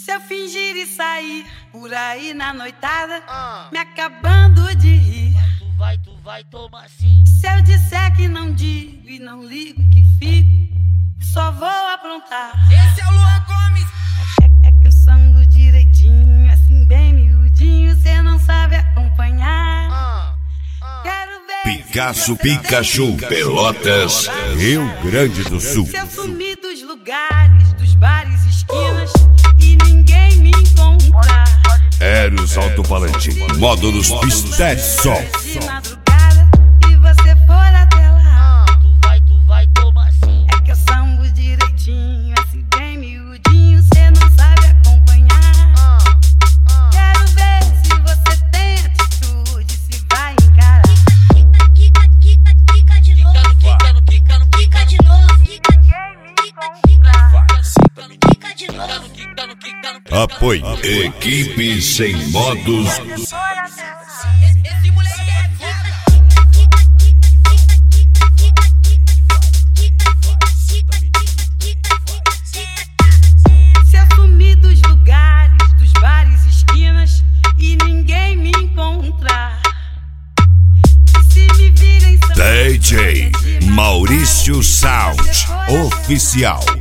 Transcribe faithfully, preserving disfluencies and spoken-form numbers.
Se eu fingir e sair por aí na noitada, ah. me acabando de rir, tu vai, tu vai tomar sim. Se eu disser que não digo e não ligo que fico, só vou aprontar. Esse é o Luan Gomes. É, é que eu sango direitinho, assim bem miudinho, cê não sabe acompanhar. ah. Ah. Quero ver Picasso, Pikachu, Pelotas, Rio Grande do Sul. Se eu sumir dos lugares, dos bares, esquinas e ninguém me encontrar, Eros Autopalante, Módulos Pisté Sol. de madrugada e você for até lá, Tu vai, tu vai tomar sim. é que eu sambo direitinho, assim bem miudinho, cê não sabe acompanhar. Quero ver se você tem atitude, se vai encarar. Quica, quica, quica de novo. Quica no quica no Quica de novo. Quica, quica, quica, quica de novo. quica no quica no Apoio. Equipe Sem Modos. Esse moleque é foda. Se eu sumir dos lugares, dos bares, esquinas e ninguém me encontrar, se me virem D J Maurício Sound Oficial.